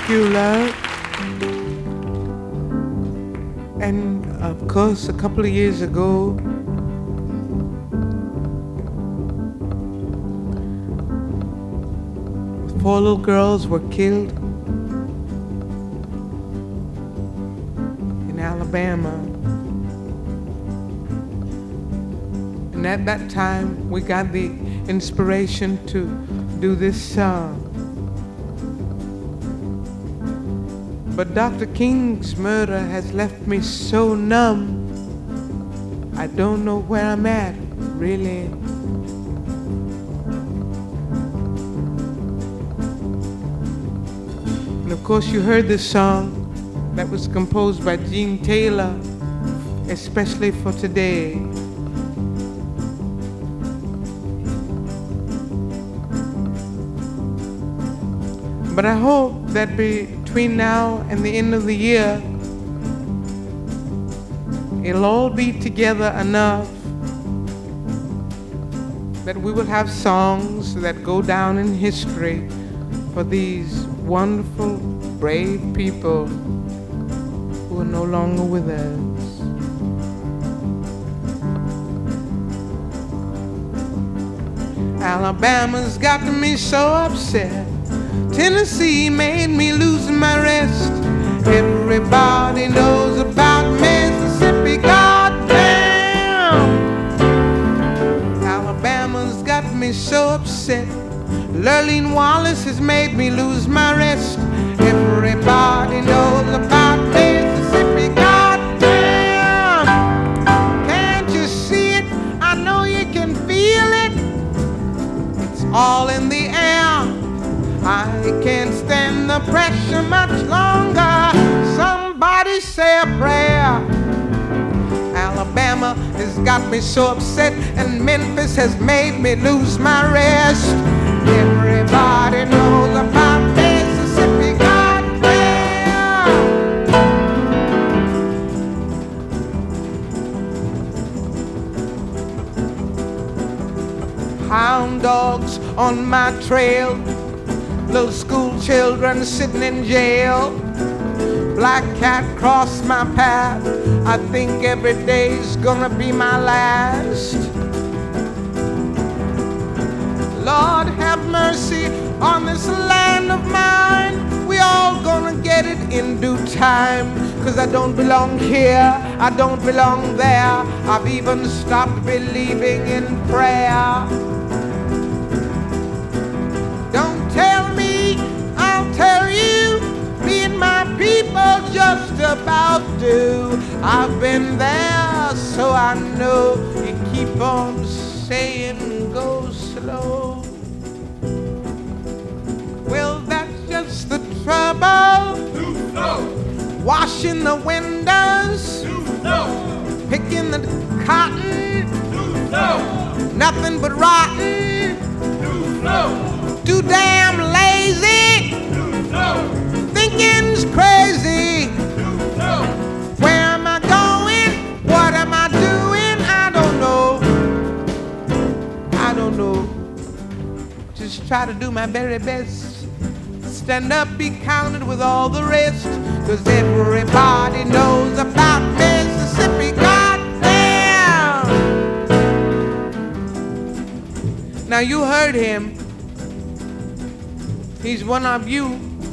you, love. And of course, a couple of years ago, four little girls were killed in Alabama. And at that time, we got the inspiration to do this song. But Dr. King's murder has left me so numb. I don't know where I'm at, really. And of course you heard this song that was composed by Gene Taylor, especially for today. But I hope that between now and the end of the year, it'll all be together enough that we will have songs that go down in history for these wonderful, brave people who are no longer with us. Alabama's got me so upset. Tennessee made me lose my rest. Everybody knows about Mississippi, goddamn. Alabama's got me so upset. Lurleen Wallace has made me lose my rest. Everybody knows about Mississippi, goddamn. Can't you see it? I know you can feel it. It's all in the air. I can't stand the pressure much longer. Somebody say a prayer. Alabama has got me so upset, and Memphis has made me lose my rest. Everybody knows about Mississippi, goddamn. Hound dogs on my trail, little school children sitting in jail. Black cat crossed my path. I think every day's gonna be my last. Lord have mercy on this land of mine. We all gonna get it in due time. 'Cause I don't belong here, I don't belong there. I've even stopped believing in prayer. Don't tell me, I'll tell you. Me and my people just about do. I've been there, so I know. You keep on saying go slow. Well, that's just the trouble. Too slow. Washing the windows. Too slow. Picking the cotton. Too slow. Nothing but rotten. Too slow. Too damn lazy. Too slow. Thinking's crazy. Too slow. Where am I going? What am I doing? I don't know. I don't know. Just try to do my very best. Stand up, be counted with all the rest. 'Cause everybody knows about Mississippi, goddamn. Now you heard him. He's one of you.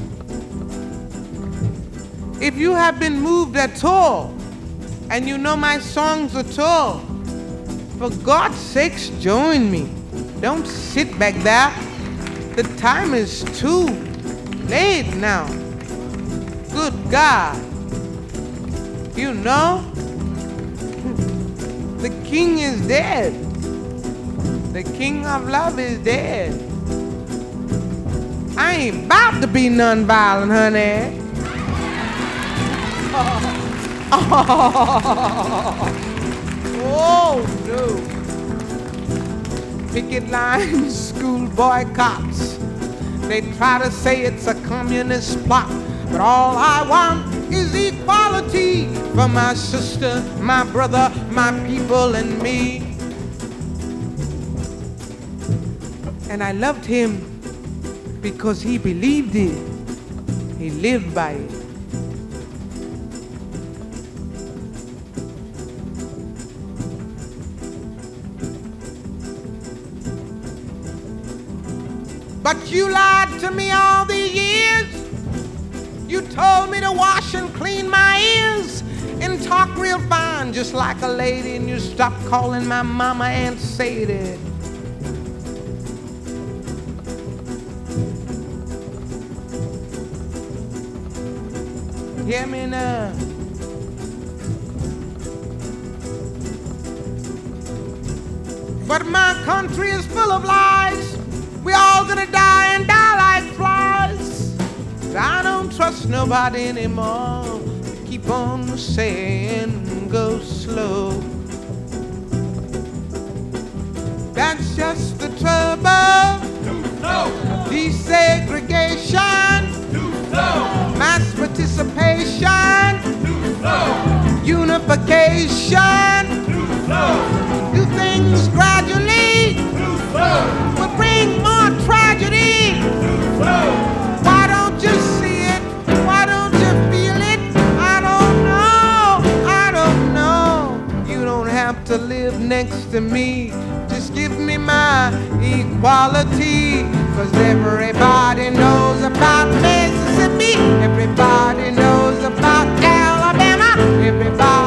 If you have been moved at all, and you know my songs at all, for God's sakes, join me. Don't sit back there. The time is too late now. Good God. You know, the king is dead. The king of love is dead. I ain't about to be nonviolent, honey. Oh no. Picket lines, school boycotts. They try to say it's a communist plot, but all I want is equality for my sister, my brother, my people, and me. And I loved him because he believed it. He lived by it. But you lied to me all these years. You told me to wash and clean my ears and talk real fine just like a lady, and you stopped calling my mama Aunt Sadie. Hear me now. But my country is full of lies. We all gonna die and die like flies. I don't trust nobody anymore. Keep on saying go slow. That's just the trouble. Too slow. Desegregation. Too slow. Mass participation. Too slow. Unification. Too slow. Do things gradually. Too slow. Will bring more tragedy. Too slow. Why don't you see it? Why don't you feel it? I don't know. I don't know. You don't have to live next to me. Just give me my equality. 'Cause everybody knows about Mississippi. Everybody knows about Alabama. Everybody